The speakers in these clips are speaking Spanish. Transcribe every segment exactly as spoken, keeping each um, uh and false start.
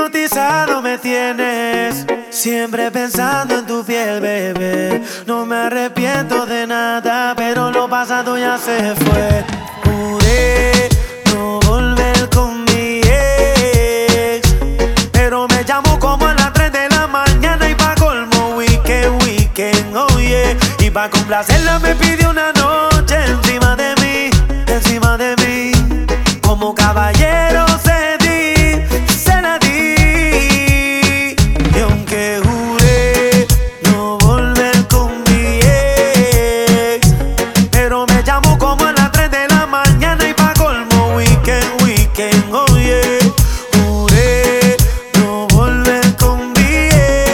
Hipnotizado me tienes, siempre pensando en tu piel, bebé. No me arrepiento de nada, pero lo pasado ya se fue. Juré no volver con mi ex, pero me llamó como a las tres de la mañana y pa' colmo weekend, weekend, oh yeah. Y pa' complacerla me pidió una noche encima de mí, encima de mí. Como caballero se di, se la di. Y aunque juré no volver con mi ex, pero me llamó como a las tres de la mañana y pa' colmo weekend, weekend, oh yeah. Juré no volver con mi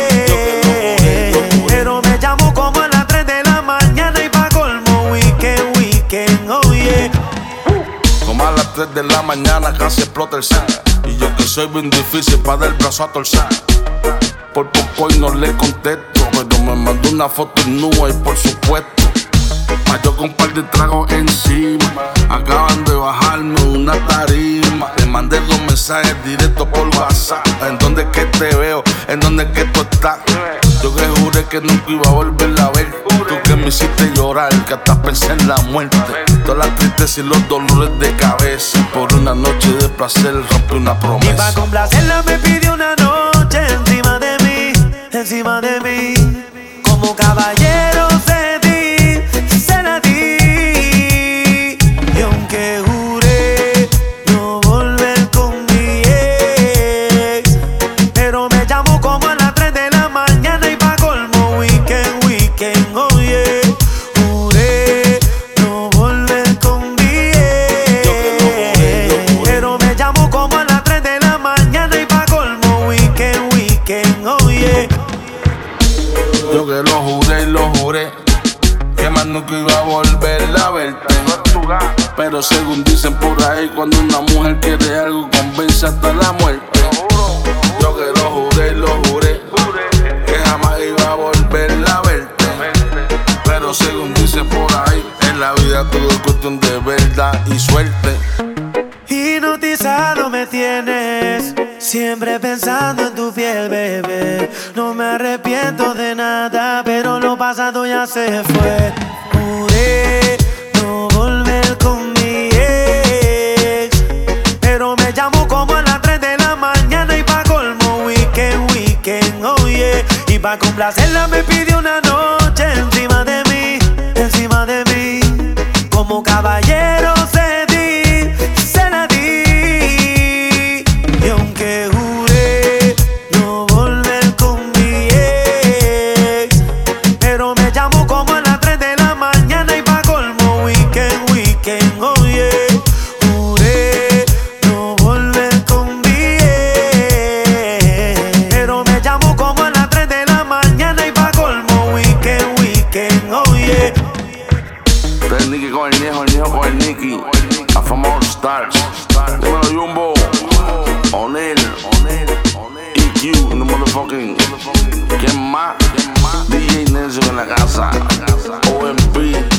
ex, pero me llamó como a las tres de la mañana y pa' colmo weekend, weekend, oh yeah. Como a las tres de la mañana casi explota el set. Y yo que soy bien difícil pa' dar el brazo a torcer. Por poco y no le contesto, pero me mandó una foto en nube y por supuesto pa' yo con un par de tragos encima. Acaban de bajarme una tarima. Le mandé dos mensajes directos por WhatsApp. ¿En dónde es que te veo? ¿En dónde es que tú estás? Yo que juré que nunca iba a volverla a ver. Tú que me hiciste llorar, que hasta pensé en la muerte. Todas las tristezas y los dolores de cabeza. Por una noche de placer rompí una promesa. Y pa' complacerla me pidió una noche encima de mí, encima de mí. Como caballero se di, se la di. Y aunque juré no volver con mi ex, pero me llamó como a las tres de la mañana y pa' colmo weekend, weekend, oh yeah. Juré no volver con mi ex, pero me llamó como a las tres de la mañana y pa' colmo weekend, weekend, oh yeah. Yo que lo juré y lo juré, que más nunca iba a volver a verte. Pero según dicen por ahí, cuando una mujer quiere algo, convence hasta la muerte. Yo que lo juré y lo juré, que jamás iba a volver a verte. Pero según dicen por ahí, en la vida todo es cuestión de verdad y suerte. Hipnotizado me tienes, siempre pensando en tu piel, bebé. No me arrepiento de nada, pero lo pasado ya se fue. Juré no volver con mi ex, pero me llamó como a las tres de la mañana y pa' colmo weekend, weekend, oh yeah. Y pa' complacerla me pidió una noche encima de mí, encima de mí. Como caballero se di, se la di. Y aunque juré no volver con mi ex, pero me llamó como a las tres de la mañana y pa' colmo weekend, weekend, oh yeah. Juré no volver con mi ex, pero me llamó como a las tres de la mañana y pa' colmo weekend, weekend, oh yeah. El Nicky con el Niejo, el Niejo con el Nicky. A Fama All Stars. Dímelo Jumbo, Onel, E Q en the motherfucking. ¿Quién más? D J Nelson en la casa. O M P.